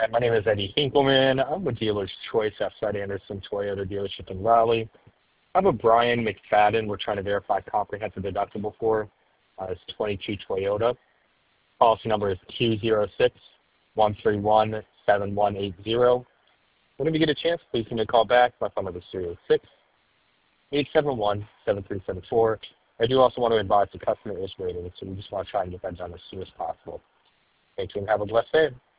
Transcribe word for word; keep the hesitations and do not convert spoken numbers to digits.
Hi, my name is Eddie Hinkleman. I'm with Dealer's Choice at Fred Anderson Toyota dealership in Raleigh. I have a Brian McFadden we're trying to verify comprehensive deductible for. Uh, it's twenty-two Toyota. Policy number is two zero six, one three one, seven one eight zero. Whenever you get a chance, please give me a call back. My phone number is three oh six, eight seven one, seven three seven four. I do also want to advise the customer is waiting, so we just want to try and get that done as soon as possible. Thank you and have a blessed day.